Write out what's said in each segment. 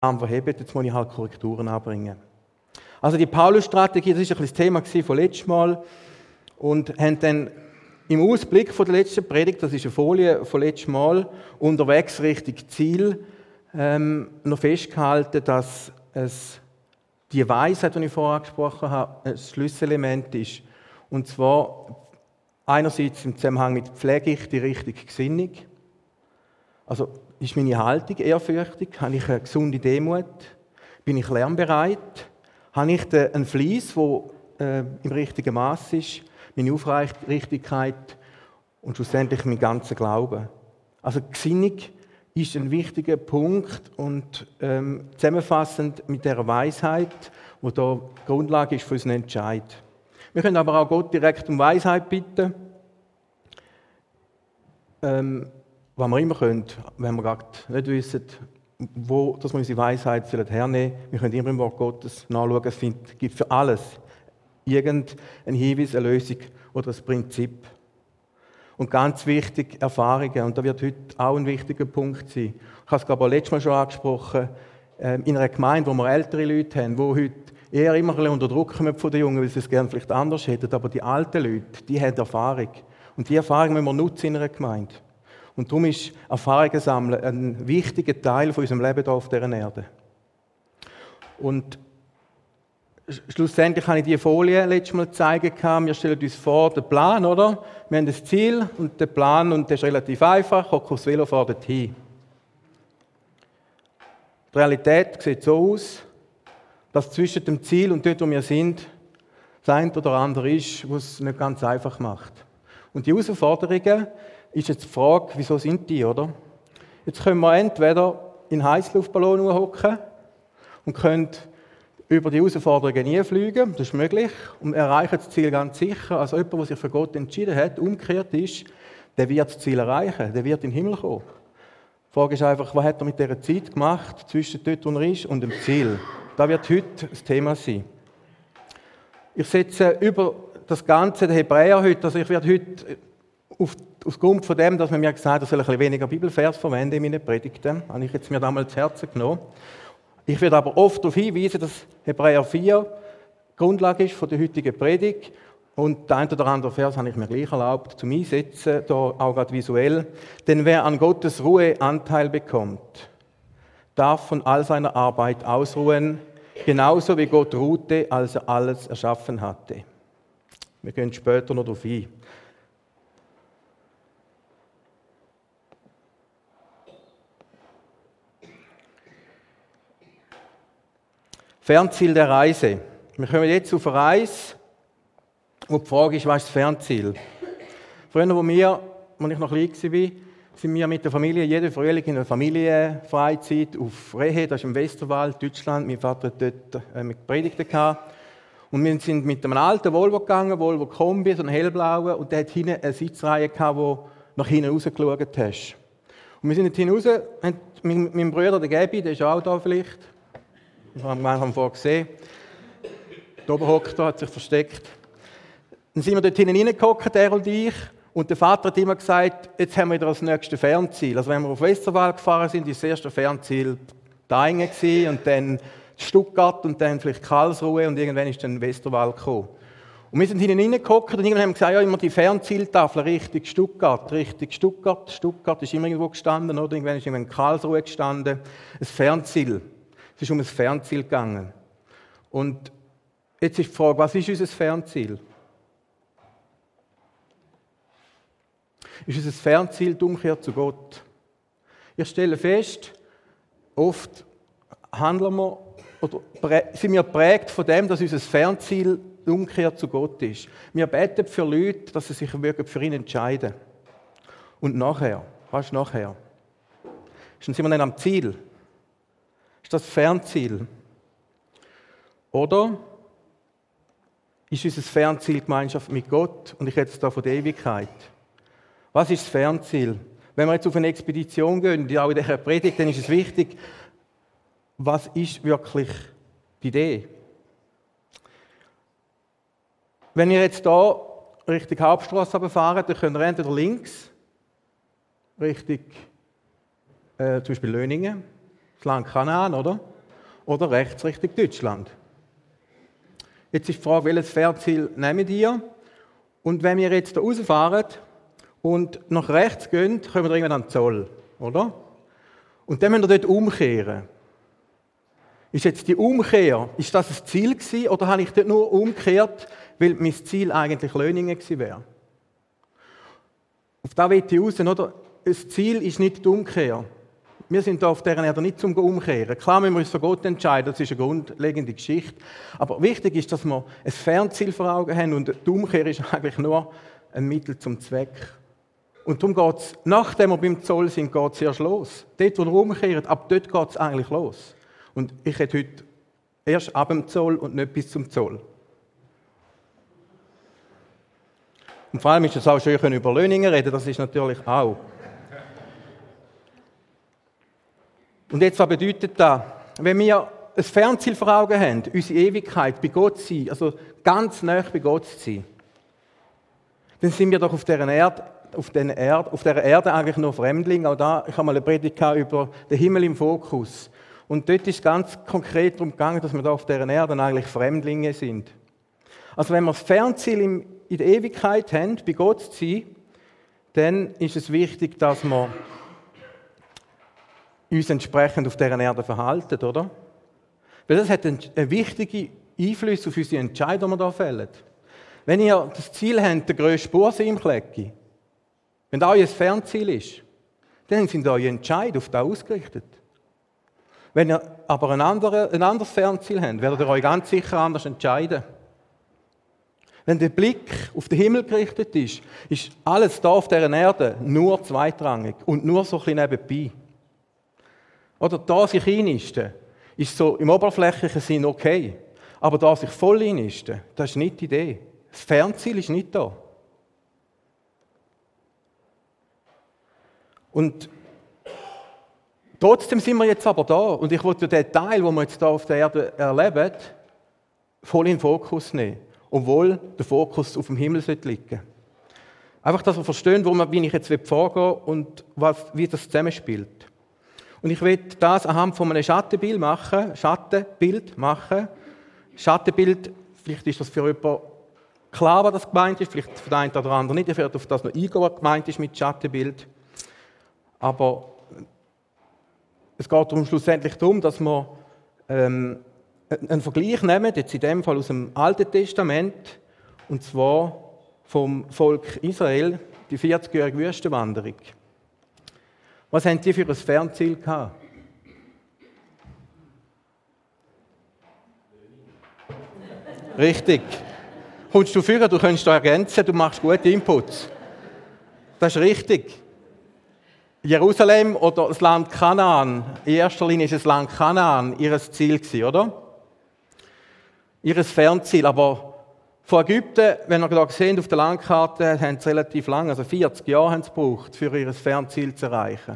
verhebt, jetzt muss ich halt Korrekturen anbringen. Also die Paulus-Strategie, das war ein bisschen das Thema vom letzten Mal. Und haben dann im Ausblick von der letzten Predigt, das ist eine Folie von letztem Mal, unterwegs Richtung Ziel, noch festgehalten, dass es die Weisheit, die ich vorher angesprochen habe, ein Schlüsselelement ist. Und zwar einerseits im Zusammenhang mit pflege ich die richtige Gesinnung. Also ist meine Haltung ehrfürchtig? Habe ich eine gesunde Demut? Bin ich lernbereit? Habe ich einen Fleiss, der im richtigen Maß ist? Meine Aufrichtigkeit und schlussendlich mein ganzer Glaube. Also die Gesinnung ist ein wichtiger Punkt und zusammenfassend mit dieser Weisheit, die da die Grundlage ist für unseren Entscheid. Wir können aber auch Gott direkt um Weisheit bitten, was wir immer können, wenn wir gerade nicht wissen, wo dass wir unsere Weisheit hernehmen sollen. Wir können immer im Wort Gottes nachschauen, es gibt für alles irgendeinen Hinweis, eine Lösung oder ein Prinzip. Und ganz wichtig, Erfahrungen. Und da wird heute auch ein wichtiger Punkt sein. Ich habe es, glaube ich, auch letztes Mal schon angesprochen. In einer Gemeinde, wo wir ältere Leute haben, die heute eher immer ein bisschen unter Druck kommen von den Jungen, weil sie es gerne vielleicht anders hätten. Aber die alten Leute, die haben Erfahrung. Und die Erfahrung müssen wir nutzen in einer Gemeinde. Und darum ist Erfahrungen sammeln ein wichtiger Teil von unserem Leben hier auf dieser Erde. Und schlussendlich habe ich diese Folie letztes Mal gezeigt. Wir stellen uns vor, den Plan, oder? Wir haben das Ziel und den Plan, und das ist relativ einfach. Ich hocke aufs Velo, fahre dorthin. Die Realität sieht so aus, dass zwischen dem Ziel und dort, wo wir sind, das eine oder andere ist, was es nicht ganz einfach macht. Und die Herausforderungen ist jetzt die Frage, wieso sind die, oder? Jetzt können wir entweder in einen Heißluftballon hocken und können über die Herausforderungen nie fliegen, das ist möglich, und erreichen das Ziel ganz sicher. Also jemand, der sich für Gott entschieden hat, umgekehrt ist, der wird das Ziel erreichen, der wird in den Himmel kommen. Die Frage ist einfach, was hat er mit dieser Zeit gemacht, zwischen dort, wo er ist, und dem Ziel. Das wird heute das Thema sein. Ich setze über das Ganze den Hebräer heute, also ich werde heute aufgrund von dem, dass man mir gesagt hat, ich soll ein bisschen weniger Bibelvers verwenden in meinen Predigten, habe ich jetzt mir damals zu Herzen genommen. Ich werde aber oft darauf hinweisen, dass Hebräer 4 die Grundlage ist für die heutige Predigt. Und der eine oder andere Vers habe ich mir gleich erlaubt zum Einsetzen, da auch gerade visuell. Denn wer an Gottes Ruhe Anteil bekommt, darf von all seiner Arbeit ausruhen, genauso wie Gott ruhte, als er alles erschaffen hatte. Wir gehen später noch darauf ein. Fernziel der Reise. Wir kommen jetzt auf eine Reise, wo die Frage ist, was ist das Fernziel? Früher, als ich noch klein war, sind wir mit der Familie jeden Frühling in einer Familienfreizeit auf Rehe, das ist im Westerwald, Deutschland. Mein Vater hat dort gepredigt. Und wir sind mit einem alten Volvo gegangen, Volvo Kombi, so einen hellblauen, und der hat hinten eine Sitzreihe gehabt, wo nach hinten rausgeschaut hast. Und wir sind dort hinaus, mit meinem Bruder, der Gabi, der ist auch da vielleicht, wir haben vorher gesehen, da oben hockt er, hat sich versteckt. Dann sind wir dort hinten reingehockt, er und ich, und der Vater hat immer gesagt, jetzt haben wir wieder das nächste Fernziel. Also wenn wir auf Westerwald gefahren sind, war das erste Fernziel Daingen und dann Stuttgart und dann vielleicht Karlsruhe und irgendwann ist dann Westerwald gekommen. Und wir sind hinten reingehockt und irgendwann haben wir gesagt, ja, immer die Fernzieltafel Richtung Stuttgart. Stuttgart ist immer irgendwo gestanden, oder? Irgendwann ist irgendwann Karlsruhe gestanden. Ein Fernziel. Es ist um ein Fernziel gegangen. Und jetzt ist die Frage, was ist unser Fernziel? Ist unser Fernziel die Umkehr zu Gott? Ich stelle fest, oft handeln wir oder sind wir geprägt von dem, dass unser Fernziel die Umkehr zu Gott ist. Wir beten für Leute, dass sie sich wirklich für ihn entscheiden. Und nachher, was ist nachher? Dann sind wir dann am Ziel. Ist das Fernziel? Oder ist unser Fernziel die Gemeinschaft mit Gott? Und ich rede jetzt da von der Ewigkeit. Was ist das Fernziel? Wenn wir jetzt auf eine Expedition gehen, auch in dieser Predigt, dann ist es wichtig, was ist wirklich die Idee? Wenn ihr jetzt hier Richtung Hauptstrasse fahrt, dann könnt ihr entweder links, Richtung zum Beispiel Löningen, das Land Kanaan, oder? oder rechts Richtung Deutschland. Jetzt ist die Frage, welches Fernziel nehmen ihr? Und wenn wir jetzt hier rausfahren und nach rechts gehen, kommen wir irgendwann an den Zoll, oder? Und dann müssen wir dort umkehren. Ist jetzt die Umkehr, ist das ein Ziel gewesen, oder habe ich dort nur umgekehrt, weil mein Ziel eigentlich Löningen gewesen wäre? Auf das will ich raus, oder? Das Ziel ist nicht die Umkehr. Wir sind hier auf dieser Erde nicht zum Umkehren. Klar müssen wir uns für Gott entscheiden, das ist eine grundlegende Geschichte. Aber wichtig ist, dass wir ein Fernziel vor Augen haben und die Umkehr ist eigentlich nur ein Mittel zum Zweck. Und darum geht es, nachdem wir beim Zoll sind, geht es erst los. Dort, wo wir umkehren, ab dort geht es eigentlich los. Und ich rede heute erst ab dem Zoll und nicht bis zum Zoll. Und vor allem ist es auch schön, über Löningen reden, das ist natürlich auch. Und jetzt, was bedeutet das? Wenn wir ein Fernziel vor Augen haben, unsere Ewigkeit bei Gott zu sein, also ganz nah bei Gott zu sein, dann sind wir doch auf dieser Erde eigentlich nur Fremdlinge. Auch da, ich habe mal eine Predigt über den Himmel im Fokus. Und dort ist es ganz konkret darum gegangen, dass wir da auf dieser Erde eigentlich Fremdlinge sind. Also wenn wir das Fernziel in der Ewigkeit haben, bei Gott zu sein, dann ist es wichtig, dass wir uns entsprechend auf dieser Erde verhalten, oder? Weil das hat einen wichtigen Einfluss auf unsere Entscheidungen, die wir hier fällen. Wenn ihr das Ziel habt, den grössten Bursee im Klecki, wenn das euer Fernziel ist, dann sind eure Entscheidungen auf das ausgerichtet. Wenn ihr aber ein anderes Fernziel habt, werdet ihr euch ganz sicher anders entscheiden. Wenn der Blick auf den Himmel gerichtet ist, ist alles da auf dieser Erde nur zweitrangig und nur so ein bisschen nebenbei. Oder da sich einnisten, ist so im oberflächlichen Sinn okay. Aber da sich voll einnisten, das ist nicht die Idee. Das Fernziel ist nicht da. Und trotzdem sind wir jetzt aber da. Und ich wollte den Teil, den wir jetzt hier auf der Erde erleben, voll in den Fokus nehmen. Obwohl der Fokus auf dem Himmel liegen sollte. Einfach, dass wir verstehen, wie ich jetzt vorgehen will und wie das zusammenspielt. Und ich will das anhand von einem Schattenbild machen. Schattenbild, vielleicht ist das für jemanden klar, was das gemeint ist, vielleicht für den einen oder anderen nicht. Ich werde auf das noch eingehen, was gemeint ist mit Schattenbild. Aber es geht schlussendlich darum, dass wir einen Vergleich nehmen, jetzt in dem Fall aus dem Alten Testament, und zwar vom Volk Israel, die 40-jährige Wüstenwanderung. Was haben die für ein Fernziel gehabt? Richtig. Kommst du führen, du kannst da ergänzen, du machst gute Inputs. Das ist richtig. Jerusalem oder das Land Kanaan, in erster Linie ist das Land Kanaan ihr Ziel gewesen, oder? Ihr Fernziel, aber von Ägypten, wenn ihr da sehen auf der Landkarte, haben sie relativ lang, also 40 Jahre haben sie gebraucht, für ihr Fernziel zu erreichen.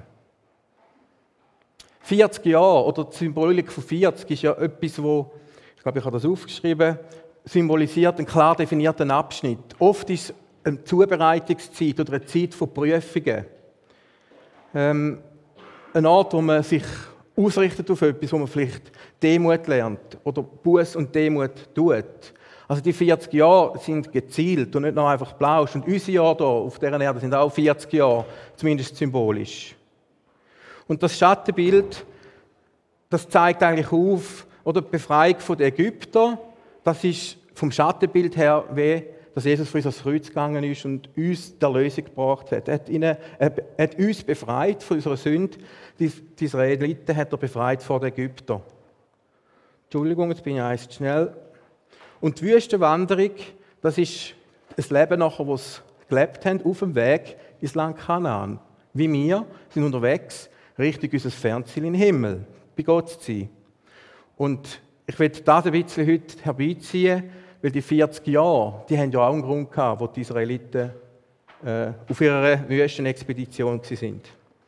40 Jahre, oder die Symbolik von 40 ist ja etwas, wo, ich glaube, ich habe das aufgeschrieben, symbolisiert einen klar definierten Abschnitt. Oft ist es eine Zubereitungszeit oder eine Zeit von Prüfungen. Ein Ort, wo man sich ausrichtet auf etwas, wo man vielleicht Demut lernt oder Buß und Demut tut. Also die 40 Jahre sind gezielt und nicht nur einfach Plausch. Und unsere Jahre hier auf dieser Erde sind auch 40 Jahre, zumindest symbolisch. Und das Schattenbild, das zeigt eigentlich auf, oder die Befreiung der Ägypter, das ist vom Schattenbild her, wie dass Jesus für uns ans Kreuz gegangen ist und uns die Erlösung gebracht hat. Er hat uns befreit von unserer Sünde. Die Israeliten hat er befreit vor den Ägyptern. Entschuldigung, jetzt bin ich eins zu schnell. Und die Wüstenwanderung, das ist ein Leben nachher, das sie gelebt haben, auf dem Weg ins Land Kanaan. Wie wir sind unterwegs, Richtung unser Fernziel in den Himmel, bei Gott zu sein. Und ich will das ein bisschen heute herbeiziehen, weil die 40 Jahre, die haben ja auch einen Grund gehabt, wo die Israeliten auf ihrer Wüstenexpedition waren.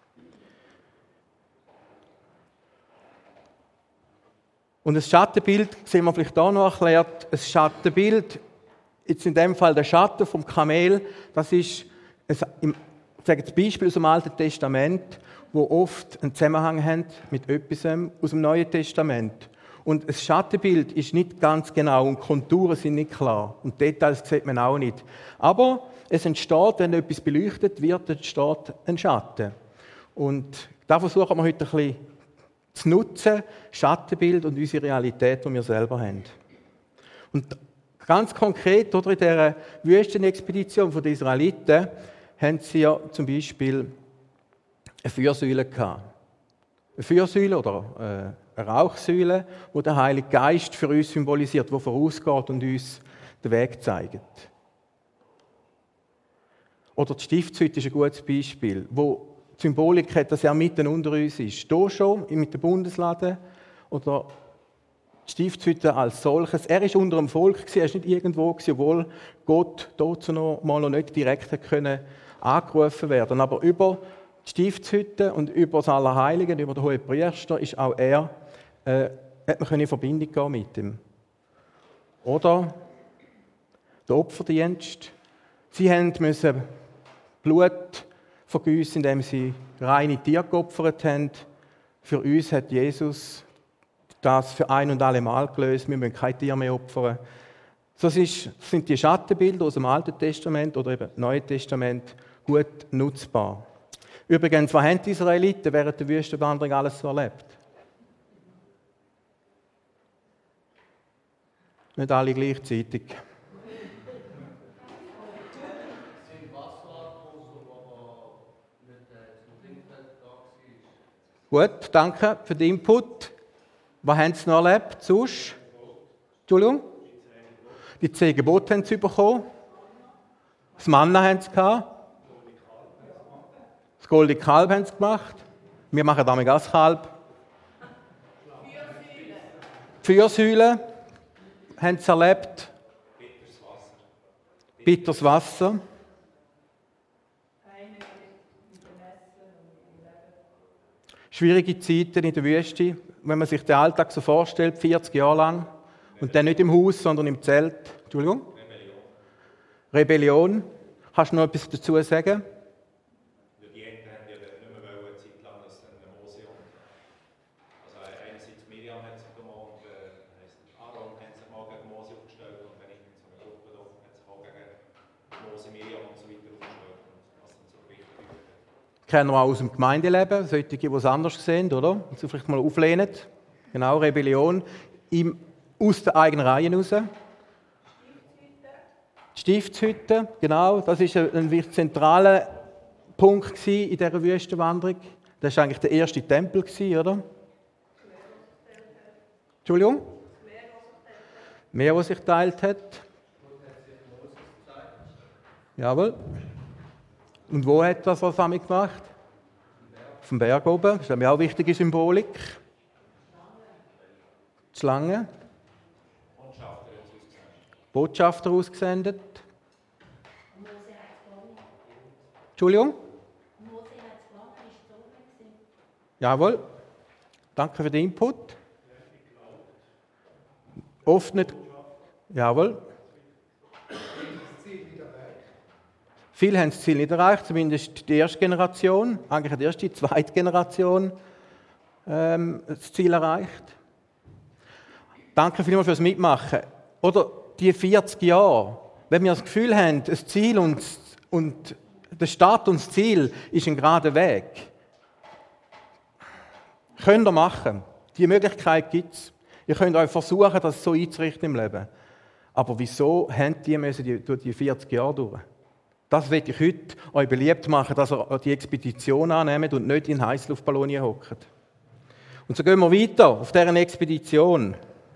Und das Schattenbild, sehen wir vielleicht auch noch erklärt, ein Schattenbild, jetzt in dem Fall der Schatten vom Kamel, das ist, ich sage jetzt Beispiel aus dem Alten Testament, wo oft einen Zusammenhang haben mit etwas aus dem Neuen Testament. Und das Schattenbild ist nicht ganz genau und Konturen sind nicht klar. Und Details sieht man auch nicht. Aber es entsteht, wenn etwas beleuchtet wird, entsteht ein Schatten. Und da versuchen wir heute ein bisschen zu nutzen, Schattenbild und unsere Realität, die wir selber haben. Und ganz konkret, oder in dieser Wüstenexpedition der Israeliten, haben sie ja zum Beispiel eine Feuersäule gehabt. Eine Feuersäule oder eine Rauchsäule, die der Heilige Geist für uns symbolisiert, die vorausgeht und uns den Weg zeigt. Oder die Stiftshütte ist ein gutes Beispiel, wo die Symbolik hat, dass er mitten unter uns ist. Hier schon, mit der Bundeslade, oder die Stiftshütte als solches. Er war unter dem Volk, er war nicht irgendwo, obwohl Gott dazu noch nicht direkt angerufen werden konnte. Aber über die Stiftshütte und über das Allerheiligen, über den Hohepriester, ist auch er, hat man in Verbindung gehen mit ihm. Oder der Opferdienst. Sie mussten Blut vergießen, indem sie reine Tiere geopfert haben. Für uns hat Jesus das für ein und alle Mal gelöst. Wir müssen kein Tier mehr opfern. Das sind die Schattenbilder aus dem Alten Testament oder eben Neuen Testament gut nutzbar. Übrigens, was haben die Israeliten während der Wüstenwanderung alles so erlebt? Nicht alle gleichzeitig. Gut, danke für den Input. Was haben Sie noch erlebt? Sonst? Entschuldigung? Die 10 Gebote haben Sie bekommen. Das Manna haben Sie gehabt. Das goldene Kalb haben Sie gemacht. Wir machen damit auch das Kalb. Die Feuersäule haben Sie erlebt. Bitteres Wasser. Schwierige Zeiten in der Wüste, wenn man sich den Alltag so vorstellt, 40 Jahre lang. Und dann nicht im Haus, sondern im Zelt. Entschuldigung? Rebellion. Kannst du noch etwas dazu sagen? Die Eltern haben ja nicht mehr eine Zeit lang, dass dann Mose und also einerseits Miriam hat sich gemacht, Aaron hat sich mal gegen Mose aufgestellt und dann in so einer Gruppe da hat sich auch gegen Mose, Miriam und so weiter aufgestellt, was dann so wichtig ist. Kennen wir auch aus dem Gemeindeleben, solche, die es anders sehen, oder? Und sie vielleicht mal auflehnen. Genau, Rebellion. Aus den eigenen Reihen raus. Die Stiftshütte, genau, das war ein zentraler Punkt in dieser Wüstenwanderung. Das war eigentlich der erste Tempel, oder? Entschuldigung? Meer, was sich geteilt hat. Jawohl. Und wo hat das was damit gemacht? Auf dem Berg oben. Das ist auch eine wichtige Symbolik. Die Schlange. Botschafter ausgesendet. Entschuldigung? Jawohl. Danke für den Input. Oft nicht. Jawohl. Viele haben das Ziel nicht erreicht, zumindest die erste Generation, eigentlich die erste, die zweite Generation das Ziel erreicht. Danke vielmals fürs Mitmachen. Oder die 40 Jahre, wenn wir das Gefühl haben, das Ziel und der Start und das Ziel ist ein gerader Weg. Könnt ihr machen. Die Möglichkeit gibt es. Ihr könnt euch versuchen, das so einzurichten im Leben. Aber wieso haben die durch die 40 Jahre durch? Das will ich heute euch beliebt machen, dass ihr die Expedition annehmt und nicht in Heißluftballon hockt. Und so gehen wir weiter auf dieser Expedition.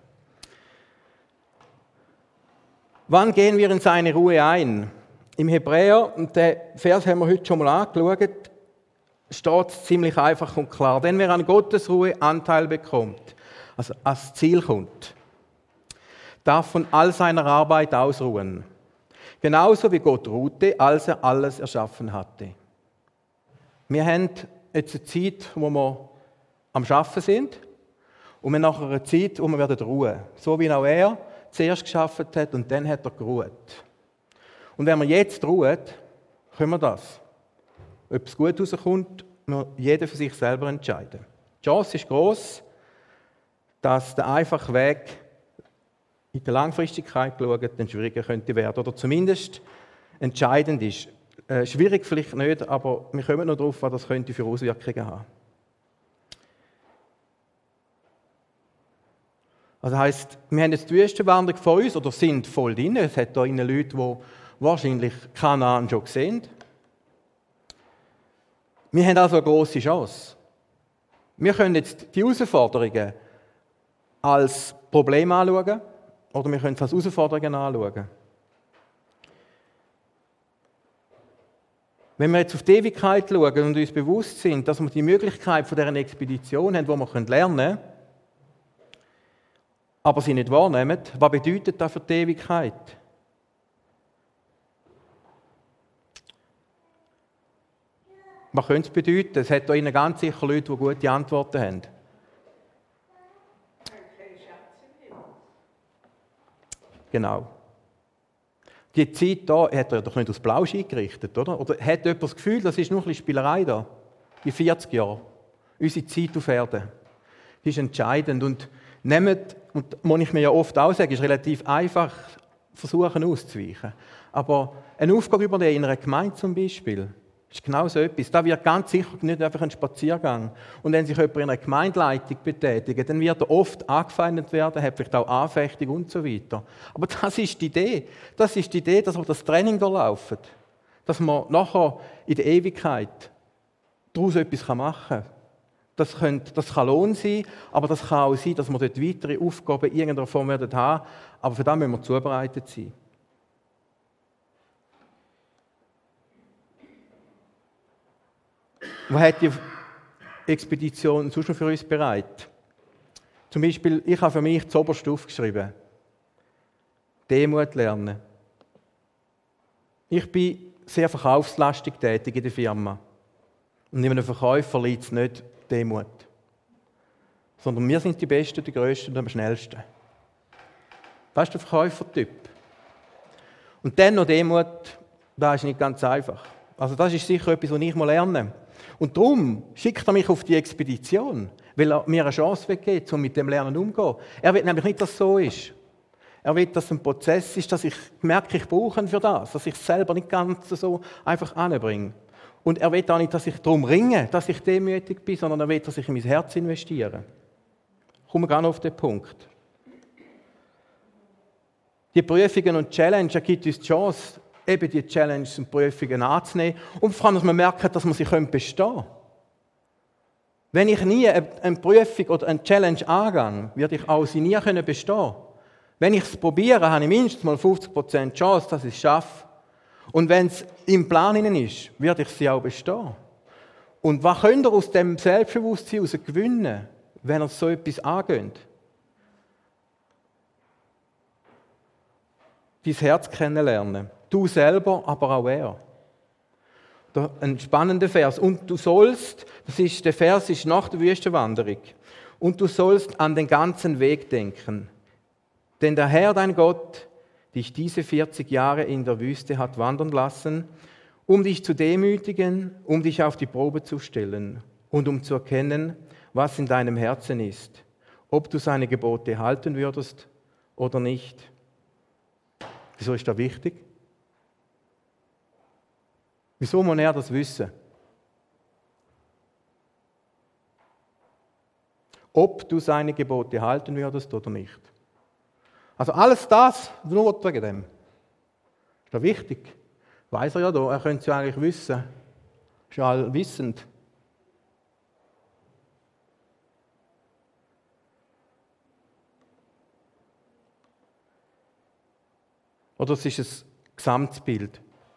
Wann gehen wir in seine Ruhe ein? Im Hebräer, und den Vers haben wir heute schon mal angeschaut, steht es ziemlich einfach und klar. Denn wer an Gottes Ruhe Anteil bekommt, also ans Ziel kommt, darf von all seiner Arbeit ausruhen. Genauso wie Gott ruhte, als er alles erschaffen hatte. Wir haben jetzt eine Zeit, wo wir am Arbeiten sind und wir nachher eine Zeit, wo wir ruhen werden. So wie auch er zuerst geschaffen hat und dann hat er geruht. Und wenn wir jetzt ruhen, können wir das. Ob es gut rauskommt, muss jeder für sich selber entscheiden. Die Chance ist gross, dass der einfache Weg in der Langfristigkeit geschaut dann schwieriger könnte werden oder zumindest entscheidend ist. Schwierig vielleicht nicht, aber wir kommen noch darauf, was das könnte für Auswirkungen haben. Also heisst, wir haben jetzt die Wüstenwanderung vor uns oder sind voll drin. Es hat da Leute, die wahrscheinlich Kanaan schon gesehen. Wir haben also eine grosse Chance. Wir können jetzt die Herausforderungen als Problem anschauen oder wir können es als Herausforderungen anschauen. Wenn wir jetzt auf die Ewigkeit schauen und uns bewusst sind, dass wir die Möglichkeit von dieser Expedition haben, wo wir lernen können, aber sie nicht wahrnehmen, was bedeutet das für die Ewigkeit? Was könnte es bedeuten? Es hat da Ihnen ganz sicher Leute, die gute Antworten haben. Genau. Die Zeit hier hat er doch nicht aus Blausch eingerichtet, oder? Oder hat jemand das Gefühl, das ist nur ein bisschen Spielerei da? Die 40 Jahre. Unsere Zeit auf Erden. Die ist entscheidend. Und nehmt, und das muss ich mir ja oft auch sagen, ist relativ einfach, versuchen auszuweichen. Aber eine Aufgabe übernehmen in einer Gemeinde zum Beispiel, ist genau so etwas. Da wird ganz sicher nicht einfach ein Spaziergang. Und wenn sich jemand in einer Gemeindeleitung betätigt, dann wird er oft angefeindet werden, hat vielleicht auch Anfechtung und so weiter. Aber das ist die Idee. Das ist die Idee, dass wir das Training durchlaufen. Dass man nachher in der Ewigkeit daraus etwas machen kann. Das kann Lohn sein, aber das kann auch sein, dass wir dort weitere Aufgaben in irgendeiner Form werden haben. Aber für das müssen wir zubereitet sein. Was hat die Expedition sonst noch für uns bereit? Zum Beispiel, ich habe für mich das Oberste aufgeschrieben. Demut lernen. Ich bin sehr verkaufslastig tätig in der Firma. Und in einem Verkäufer liegt es nicht Demut. Sondern wir sind die Besten, die Größten und am schnellsten. Das ist der Verkäufertyp. Und dann noch Demut, das ist nicht ganz einfach. Also das ist sicher etwas, was ich mal lernen. Und darum schickt er mich auf die Expedition, weil er mir eine Chance geben um mit dem Lernen umzugehen. Er will nämlich nicht, dass es so ist. Er will, dass es ein Prozess ist, dass ich merke, ich brauche ihn für das, dass ich es selber nicht ganz so einfach anbringe. Und er will auch nicht, dass ich darum ringe, dass ich demütig bin, sondern er will, dass ich in mein Herz investiere. Ich komme gerne auf den Punkt. Die Prüfungen und Challenges gibt uns die Chance, eben die Challenges und Prüfungen anzunehmen und vor allem, dass man merkt, dass man sie bestehen können. Wenn ich nie eine Prüfung oder eine Challenge angehe, werde ich auch sie nie bestehen können. Wenn ich es probiere, habe ich mindestens mal 50% Chance, dass ich es schaffe. Und wenn es im Plan ist, werde ich sie auch bestehen. Und was könnt ihr aus dem Selbstbewusstsein heraus gewinnen, wenn ihr so etwas angeht? Dein Herz kennenlernen. Du selber, aber auch er. Ein spannender Vers. Und du sollst, der Vers ist nach der Wüstenwanderung, und du sollst an den ganzen Weg denken. Denn der Herr, dein Gott, dich diese 40 Jahre in der Wüste hat wandern lassen, um dich zu demütigen, um dich auf die Probe zu stellen und um zu erkennen, was in deinem Herzen ist, ob du seine Gebote halten würdest oder nicht. Wieso ist das wichtig? Wieso muss er das wissen? Ob du seine Gebote halten würdest oder nicht. Also alles das, nur wegen dem. Ist das wichtig? Weiß er ja da, er könnte es ja eigentlich wissen. Ist ja allwissend. Oder es ist ein Gesamtbild.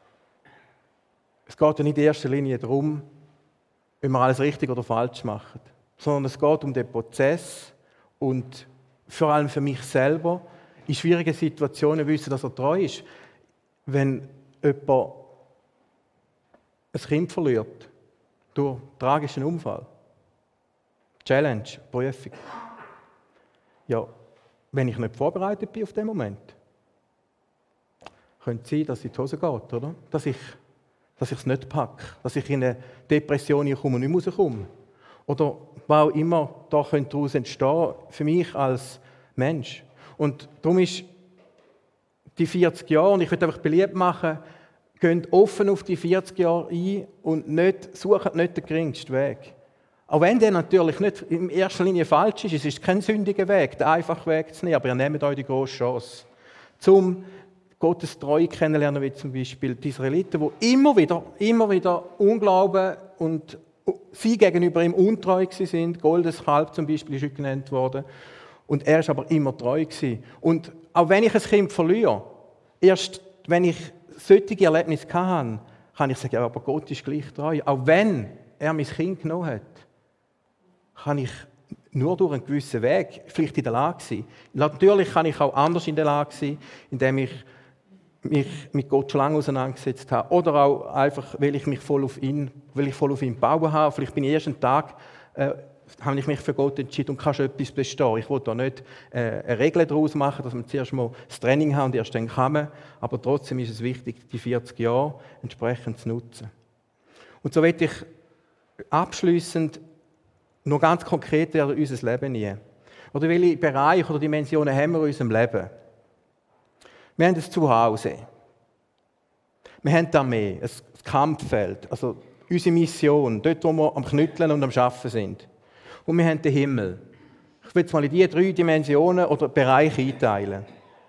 Es geht ja nicht in erster Linie darum, ob wir alles richtig oder falsch machen, sondern es geht um den Prozess und vor allem für mich selber in schwierigen Situationen wissen, dass er treu ist. Wenn jemand ein Kind verliert durch einen tragischen Unfall, Challenge, Prüfung, ja, wenn ich nicht vorbereitet bin auf den Moment, könnte es sein, dass es in die Hose geht, oder? Dass ich es nicht packe, dass ich in eine Depression komme und nicht rauskomme. Oder was auch immer da daraus entstehen für mich als Mensch. Und darum ist die 40 Jahre, und ich würde einfach beliebt machen, geht offen auf die 40 Jahre ein und sucht nicht den geringsten Weg. Auch wenn der natürlich nicht in erster Linie falsch ist, es ist kein sündiger Weg, der einfache Weg zu nehmen, aber ihr nehmt euch die grosse Chance, zum Gottes Treue kennenlernen, wie zum Beispiel die Israeliten, die immer wieder Unglauben und sie gegenüber ihm untreu sind. Goldes Kalb zum Beispiel ist heute genannt worden. Und er ist aber immer treu gewesen. Und auch wenn ich ein Kind verliere, erst wenn ich solche Erlebnisse hatte, kann ich sagen, ja, aber Gott ist gleich treu. Auch wenn er mein Kind genommen hat, kann ich nur durch einen gewissen Weg vielleicht in der Lage sein. Natürlich kann ich auch anders in der Lage sein, indem ich mich mit Gott schon lange auseinandergesetzt habe. Oder auch einfach, weil ich voll auf ihn bauen habe. Vielleicht bin ich erst einen Tag, habe ich mich für Gott entschieden und kann schon etwas bestehen. Ich will da nicht eine Regel daraus machen, dass man zuerst mal das Training hat und erst dann kann man. Aber trotzdem ist es wichtig, die 40 Jahre entsprechend zu nutzen. Und so möchte ich abschliessend noch ganz konkret werden in unser Leben hinein. Oder welche Bereiche oder Dimensionen haben wir in unserem Leben? Wir haben ein Zuhause. Wir haben die Armee, ein Kampffeld, also unsere Mission, dort, wo wir am Knütteln und am Arbeiten sind. Und wir haben den Himmel. Ich will jetzt mal in diese 3 Dimensionen oder Bereiche einteilen.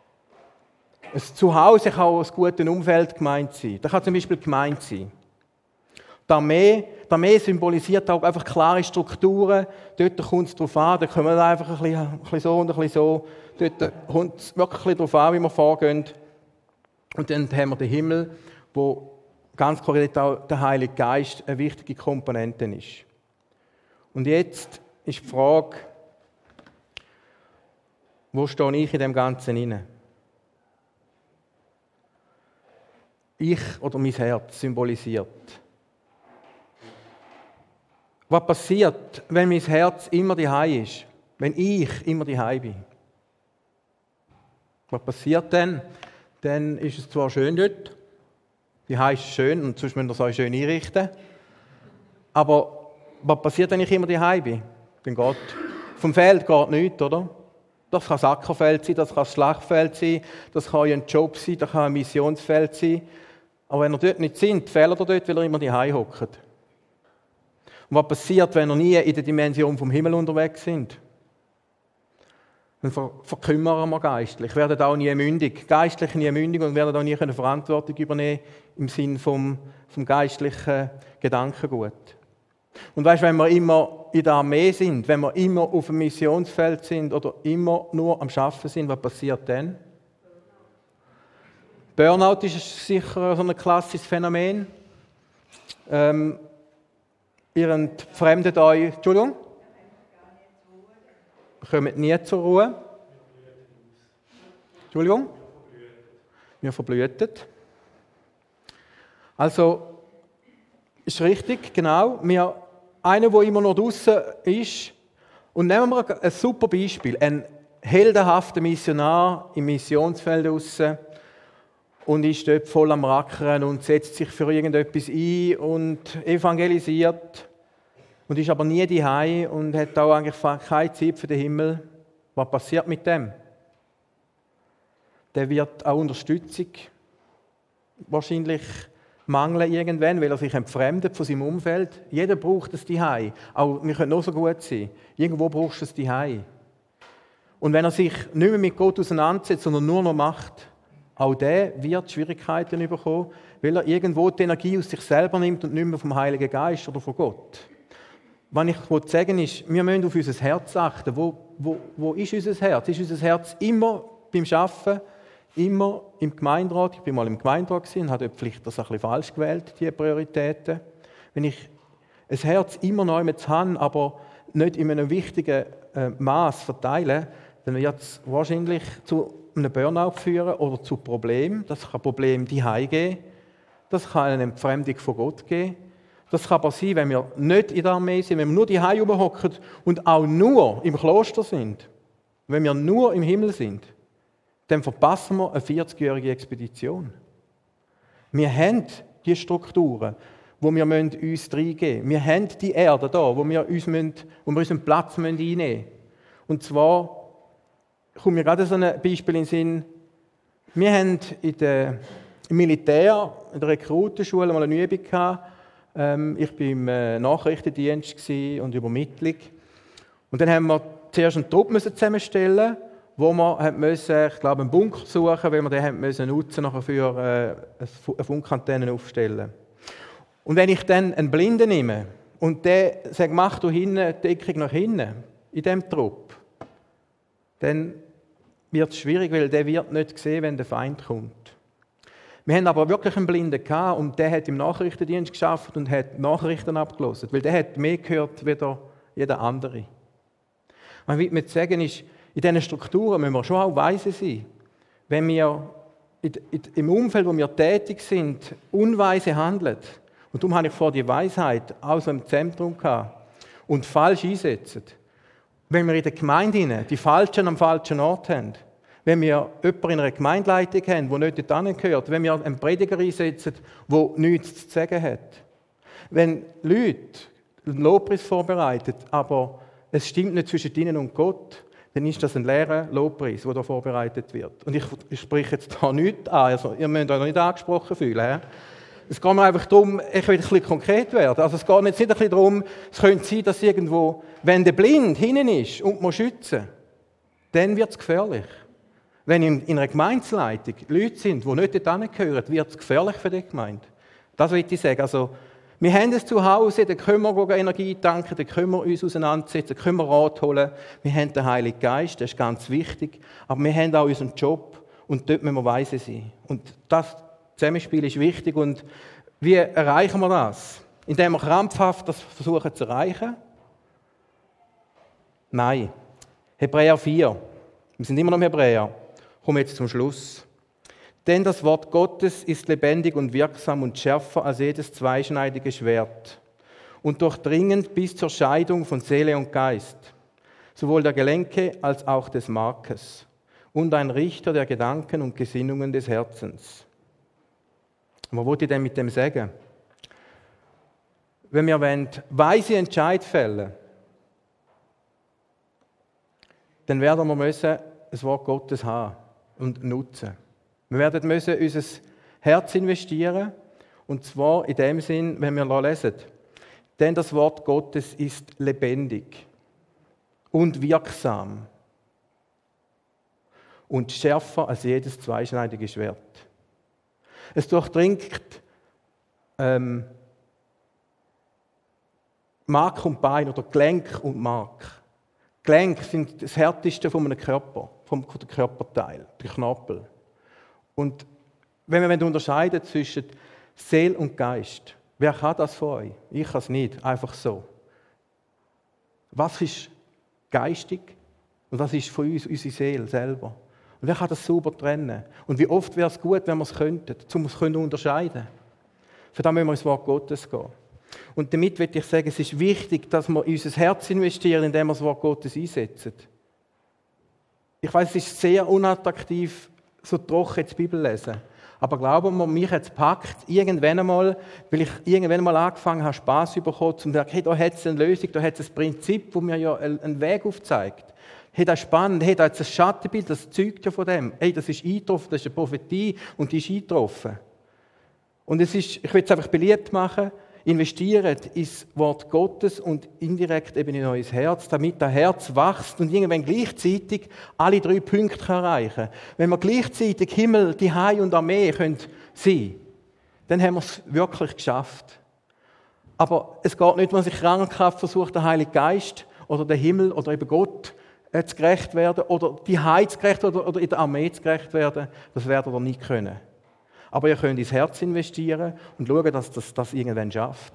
Ein Zuhause kann auch ein gutes Umfeld gemeint sein. Das kann zum Beispiel gemeint sein. Die Armee symbolisiert auch einfach klare Strukturen. Dort kommt es darauf an, da können wir einfach ein bisschen so und ein bisschen so. Dort kommt es wirklich darauf an, wie wir vorgehen. Und dann haben wir den Himmel, wo ganz konkret auch der Heilige Geist eine wichtige Komponente ist. Und jetzt ist die Frage, wo stehe ich in dem Ganzen hinein? Ich oder mein Herz symbolisiert. Was passiert, wenn mein Herz immer daheim ist? Wenn ich immer daheim bin? Was passiert dann? Dann ist es zwar schön dort, daheim ist schön und sonst müsst ihr es euch schön einrichten. Aber was passiert, wenn ich immer daheim bin? Dann geht vom Feld geht nichts, oder? Das kann das Ackerfeld sein, das kann das Schlachtfeld sein, das kann ein Job sein, das kann ein Missionsfeld sein. Aber wenn ihr dort nicht sind, fehlt ihr dort, weil ihr immer daheim hockt. Und was passiert, wenn wir nie in der Dimension vom Himmel unterwegs sind? Dann verkümmern wir geistlich, werden auch nie mündig, geistlich nie mündig und werden auch nie Verantwortung übernehmen im Sinn vom geistlichen Gedankengut. Und weißt, wenn wir immer in der Armee sind, wenn wir immer auf dem Missionsfeld sind oder immer nur am Arbeiten sind, was passiert dann? Burnout ist sicher so ein klassisches Phänomen. Ihr entfremdet euch, Entschuldigung? Wir kommen nie zur Ruhe. Entschuldigung? Wir verblühten. Also, ist richtig, genau. Einer, der immer noch draußen ist. Und nehmen wir ein super Beispiel. Ein heldenhafter Missionar im Missionsfeld draußen und ist dort voll am Rackern und setzt sich für irgendetwas ein und evangelisiert und ist aber nie daheim und hat auch eigentlich keine Zeit für den Himmel. Was passiert mit dem? Der wird auch Unterstützung wahrscheinlich mangeln irgendwann, weil er sich entfremdet von seinem Umfeld. Jeder braucht es daheim. Auch wir können noch so gut sein. Irgendwo brauchst du es daheim. Und wenn er sich nicht mehr mit Gott auseinandersetzt, sondern nur noch macht, auch der wird Schwierigkeiten bekommen, weil er irgendwo die Energie aus sich selber nimmt und nicht mehr vom Heiligen Geist oder von Gott. Was ich sagen will, ist, wir müssen auf unser Herz achten. Wo ist unser Herz? Ist unser Herz immer beim Arbeiten, immer im Gemeinderat? Ich bin mal im Gemeinderat und habe dort vielleicht das ein bisschen falsch gewählt, diese Prioritäten. Wenn ich ein Herz immer neu mit habe, aber nicht in einem wichtigen Maß verteile, dann wird es wahrscheinlich zu einem Burnout führen oder zu Problemen. Das kann Probleme daheim geben. Das kann eine Entfremdung von Gott geben. Das kann aber sein, wenn wir nicht in der Armee sind, wenn wir nur daheim rumhocken und auch nur im Kloster sind. Wenn wir nur im Himmel sind, dann verpassen wir eine 40-jährige Expedition. Wir haben die Strukturen. wo wir uns reingeben müssen. Wir haben die Erde da, wo wir unseren Platz einnehmen müssen. Und zwar kommt mir gerade so ein Beispiel in den Sinn. Wir haben im Militär, in der Rekrutenschule mal eine Übung gehabt. Ich war im Nachrichtendienst und Übermittlung. Und dann haben wir zuerst einen Trupp zusammenstellen, wo wir müssen, ich glaube, einen Bunker suchen, weil wir den nutzen mussten, nachher für eine Funkantenne aufstellen. Und wenn ich dann einen Blinden nehme und der sagt, mach du hinten die Deckung nach hinten, in diesem Trupp, dann wird es schwierig, weil der wird nicht sehen, wenn der Feind kommt. Wir haben aber wirklich einen Blinden gehabt und der hat im Nachrichtendienst geschafft und hat Nachrichten abgelesen, weil der hat mehr gehört wie jeder andere. Was ich mit sagen ist, in diesen Strukturen müssen wir schon auch weise sein. Wenn wir im Umfeld, wo wir tätig sind, unweise handeln, und darum habe ich vor die Weisheit auch so im Zentrum gehabt, und falsch einsetzen, wenn wir in der Gemeinde die Falschen am falschen Ort haben, wenn wir jemanden in einer Gemeindeleitung haben, der nicht dorthin gehört, wenn wir einen Prediger einsetzen, der nichts zu sagen hat, wenn Leute einen Lobpreis vorbereiten, aber es stimmt nicht zwischen ihnen und Gott, dann ist das ein leerer Lobpreis, der da vorbereitet wird. Und ich spreche jetzt da nichts an, also ihr müsst euch nicht angesprochen fühlen. Es geht mir einfach darum, ich will ein bisschen konkret werden. Also es geht nicht ein bisschen darum, es könnte sein, dass irgendwo, wenn der blind hinten ist und man schützen, dann wird es gefährlich. Wenn in einer Gemeindeleitung Leute sind, die nicht dorthin gehören, wird es gefährlich für die Gemeinde. Das will ich sagen. Also, wir haben es zu Hause, da können wir Energie tanken, da können wir uns auseinandersetzen, da können wir Rat holen. Wir haben den Heiligen Geist, das ist ganz wichtig. Aber wir haben auch unseren Job und dort müssen wir weise sein. Und das Zusammenspiel ist wichtig. Und wie erreichen wir das? Indem wir krampfhaft das versuchen zu erreichen? Nein. Hebräer 4. Wir sind immer noch im Hebräer. Kommen jetzt zum Schluss. Denn das Wort Gottes ist lebendig und wirksam und schärfer als jedes zweischneidige Schwert und durchdringend bis zur Scheidung von Seele und Geist, sowohl der Gelenke als auch des Markes, und ein Richter der Gedanken und Gesinnungen des Herzens. Was wollte ich denn mit dem sagen? Wenn wir weise Entscheid fällen, dann werden wir müssen das Wort Gottes haben und nutzen. Wir werden müssen unser Herz investieren, und zwar in dem Sinn, wenn wir lesen, denn das Wort Gottes ist lebendig und wirksam und schärfer als jedes zweischneidige Schwert. Es durchdringt Mark und Bein oder Gelenk und Mark. Gelenke sind das härteste von einem Körper, vom Körperteil, der Knorpel. Und wenn wir unterscheiden zwischen Seele und Geist, wer kann das von euch? Ich kann es nicht, einfach so. Was ist geistig und was ist von uns, unsere Seele selber? Und wer kann das sauber trennen? Und wie oft wäre es gut, wenn wir es könnten, um es unterscheiden können? Für das müssen wir ins Wort Gottes gehen. Und damit will ich sagen, es ist wichtig, dass wir unser Herz investieren, indem wir das Wort Gottes einsetzen. Ich weiß, es ist sehr unattraktiv, so trocken die Bibel lesen. Aber glauben wir, mich hat es gepackt, irgendwann einmal, weil ich irgendwann mal angefangen habe, Spass zu bekommen, um zu sagen, hey, da hat es eine Lösung, da hat es ein Prinzip, das mir ja einen Weg aufzeigt. Hey, das ist spannend, hey, da hat es ein Schattenbild, das zeugt ja von dem. Hey, das ist eingetroffen, das ist eine Prophetie und die ist eingetroffen. Und ich will es einfach beliebt machen, investiert ins Wort Gottes und indirekt eben in euer Herz, damit das Herz wächst und irgendwann gleichzeitig alle 3 Punkte erreichen kann. Wenn wir gleichzeitig Himmel, die Hai und Armee sein können, dann haben wir es wirklich geschafft. Aber es geht nicht, wenn sich krankhaft versucht, der Heilige Geist oder der Himmel oder eben Gott zu gerecht werden oder die Hai zu gerecht werden oder in der Armee zu gerecht werden. Das werden wir nicht können. Aber ihr könnt ins Herz investieren und schauen, dass das irgendwann schafft.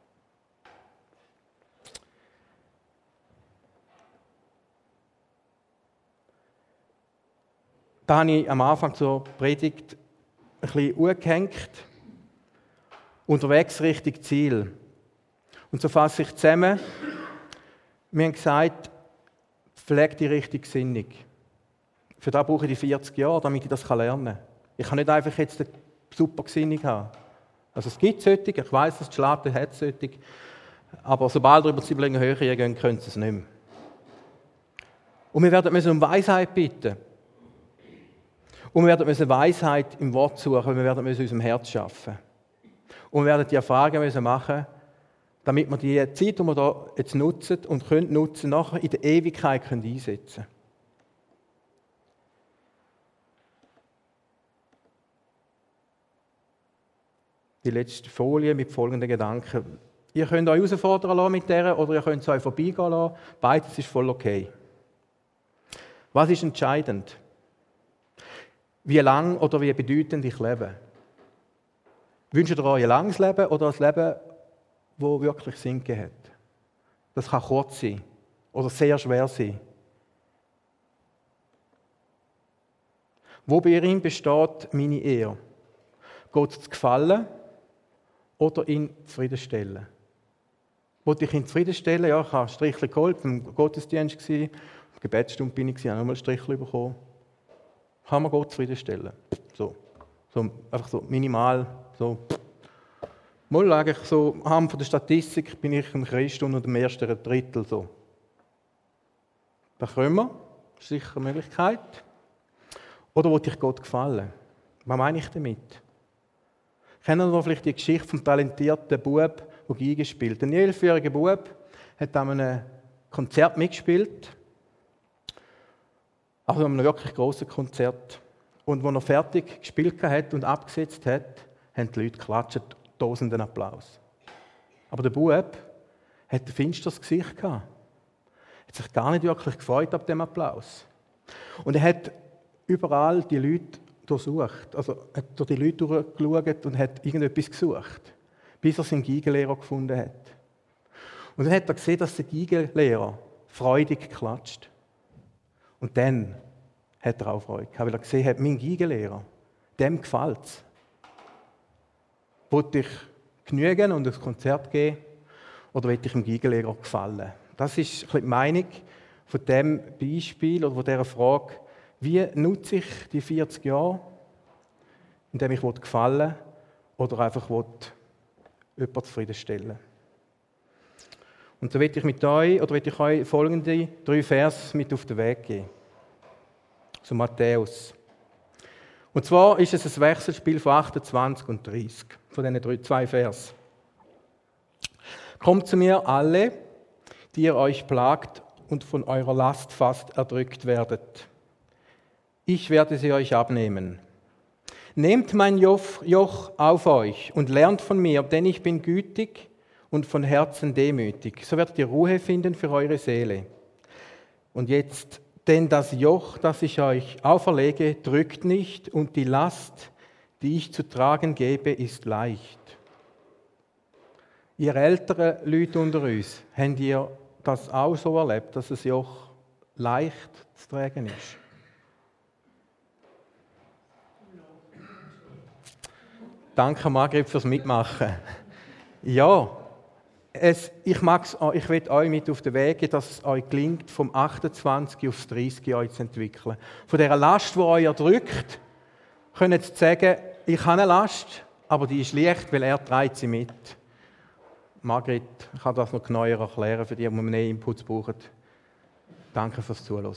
Da habe ich am Anfang zur Predigt ein bisschen angehängt. Unterwegs Richtung Ziel. Und so fasse ich zusammen. Wir haben gesagt, pflege die richtige Gesinnung. Für das brauche ich die 40 Jahre, damit ich das lernen kann. Ich kann nicht einfach jetzt eine super Gesinnung haben. Also es gibt solche, ich weiss, dass die Schlatte hat solche, aber sobald wir über die Sieblinge höher gehen, können sie es nicht mehr. Und wir werden um Weisheit bitten. Und wir werden Weisheit im Wort suchen, wir werden unserem Herz schaffen. Und wir werden die Erfahrungen machen, damit wir die Zeit, die wir da jetzt nutzen und können nutzen, nachher in der Ewigkeit einsetzen können. Die letzte Folie mit folgenden Gedanken. Ihr könnt euch herausfordern lassen mit der oder ihr könnt es euch vorbeigehen lassen. Beides ist voll okay. Was ist entscheidend? Wie lang oder wie bedeutend ich lebe? Wünscht ihr euch ein langes Leben oder ein Leben, das wirklich Sinn gegeben hat? Das kann kurz sein oder sehr schwer sein. Wo bei ihm besteht meine Ehre? Gott zu gefallen oder ihn zufriedenstellen? Wollte ich ihn zufriedenstellen? Ja, ich habe Strichle geholt, im Gottesdienst war, in der Gebetsstunde bin ich, habe nochmal Strichle bekommen. Kann man Gott zufriedenstellen? So, einfach so minimal, so. Mal eigentlich so, anhand von der Statistik bin ich ein Christ und im ersten Drittel so. Da können wir, das ist sicher eine Möglichkeit. Oder wollte ich Gott gefallen? Was meine ich damit? Kennen wir vielleicht die Geschichte vom talentierten Bub, der Geige spielt? Ein 11-jähriger Bub hat an einem Konzert mitgespielt. Also an einem wirklich grossen Konzert. Und als er fertig gespielt hat und abgesetzt hat, haben die Leute geklatscht, tausenden Applaus. Aber der Bub hat ein finsteres Gesicht gehabt. Er hat sich gar nicht wirklich gefreut ab dem Applaus. Und er hat überall die Leute durchsucht. Also er hat durch die Leute durchgeschaut und hat irgendetwas gesucht, bis er seinen Geigenlehrer gefunden hat. Und dann hat er gesehen, dass der Geigenlehrer freudig klatscht. Und dann hat er auch Freude gehabt, weil er gesehen hat, mein Geigenlehrer, dem gefällt es. Wollte ich genügen und ein Konzert geben oder will ich dem Geigenlehrer gefallen? Das ist die Meinung von diesem Beispiel oder von dieser Frage, wie nutze ich die 40 Jahre, indem ich gefallen will oder einfach jemanden zufriedenstellen. Und so will ich euch folgende 3 Verse mit auf den Weg geben. Zu Matthäus. Und zwar ist es ein Wechselspiel von 28 und 30, von diesen 2 Versen. Kommt zu mir alle, die ihr euch plagt und von eurer Last fast erdrückt werdet. Ich werde sie euch abnehmen. Nehmt mein Joch auf euch und lernt von mir, denn ich bin gütig und von Herzen demütig. So werdet ihr Ruhe finden für eure Seele. Und jetzt, denn das Joch, das ich euch auferlege, drückt nicht und die Last, die ich zu tragen gebe, ist leicht. Ihr älteren Leute unter uns, habt ihr das auch so erlebt, dass das Joch leicht zu tragen ist? Danke, Margret, fürs Mitmachen. Ja, ich will euch mit auf den Weg geben, dass es euch gelingt, vom 28 aufs 30 Jahr zu entwickeln. Von dieser Last, die euch erdrückt, könnt ihr jetzt sagen, ich habe eine Last, aber die ist leicht, weil er trägt sie mit. Margret, ich kann das noch genauer erklären, für die mehr Inputs brauchen. Danke fürs Zuhören.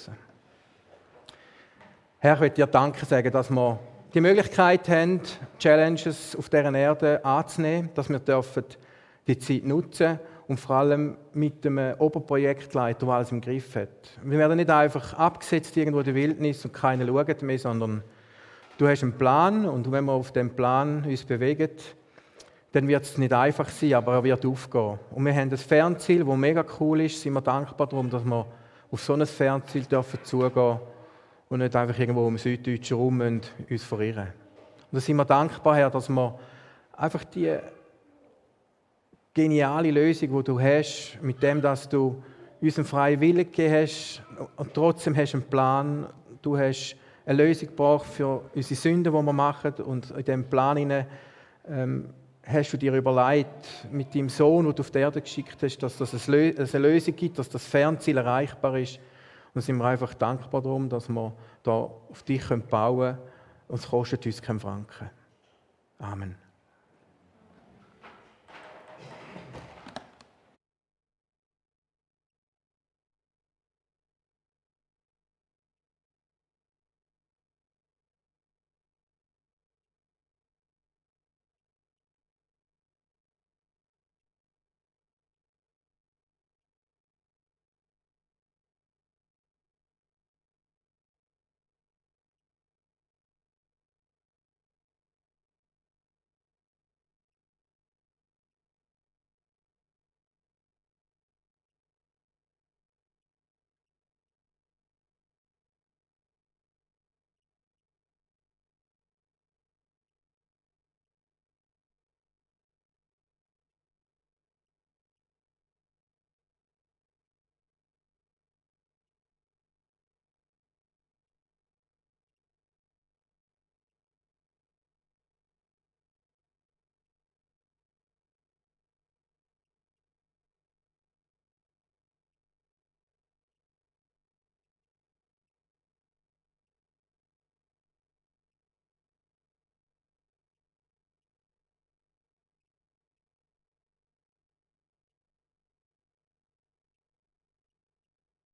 Herr, ich möchte dir Danke sagen, dass wir die Möglichkeit haben, Challenges auf dieser Erde anzunehmen, dass wir die Zeit nutzen und vor allem mit dem Oberprojektleiter, der alles im Griff hat. Wir werden nicht einfach abgesetzt irgendwo in der Wildnis und keiner schaut mehr, sondern du hast einen Plan und wenn wir auf dem Plan uns bewegen, dann wird es nicht einfach sein, aber er wird aufgehen. Und wir haben ein Fernziel, das mega cool ist, sind wir dankbar darum, dass wir auf so ein Fernziel zugehen dürfen und nicht einfach irgendwo im süddeutschen Raum uns verirren. Und da sind wir dankbar, Herr, dass wir einfach die geniale Lösung, die du hast, mit dem, dass du uns einen freien Willen gegeben hast und trotzdem hast du einen Plan, du hast eine Lösung gebracht für unsere Sünden, die wir machen und in diesem Plan hast du dir überlegt, mit deinem Sohn, den du auf die Erde geschickt hast, dass es eine Lösung gibt, dass das Fernziel erreichbar ist. Und sind wir einfach dankbar darum, dass wir da auf dich bauen können und es kostet uns keinen Franken. Amen.